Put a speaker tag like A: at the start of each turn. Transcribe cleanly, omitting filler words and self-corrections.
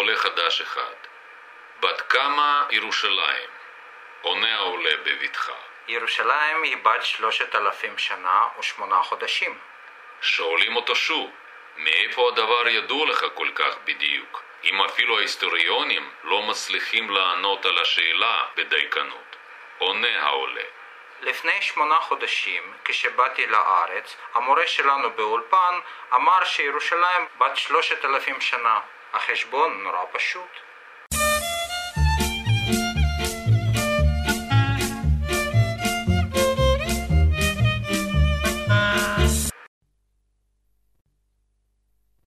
A: עולה חדש אחד. בת כמה ירושלים? עונה העולה בבטחה.
B: ירושלים היא בת 3,000 שנה ו8 חודשים.
A: שואלים אותו שוב, מאיפה הדבר ידוע לך כל כך בדיוק? אם אפילו ההיסטוריונים לא מצליחים לענות על השאלה בדייקנות. עונה העולה.
B: לפני 8 חודשים, כשבאתי לארץ, המורה שלנו באולפן אמר שירושלים בת 3,000 שנה. החשבון נורא פשוט.